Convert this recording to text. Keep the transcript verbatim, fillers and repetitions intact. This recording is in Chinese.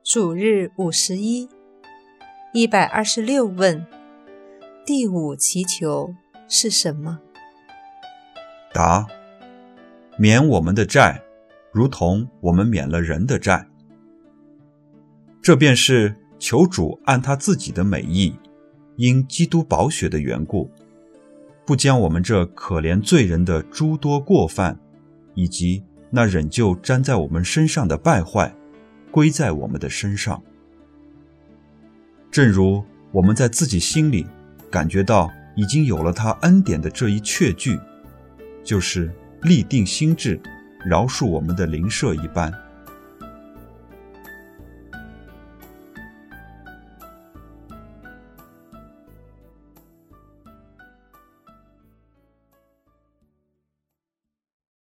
主日五十一，一百二十六问，第五祈求是什么？ 答：免我们的债，如同我们免了人的债。这便是求主按他自己的美意，因基督宝血的缘故，不将我们这可怜罪人的诸多过犯，以及那仍旧沾在我们身上的败坏，归在我们的身上。正如我们在自己心里感觉到已经有了他恩典的这一确据，就是立定心志，饶恕我们的邻舍一般。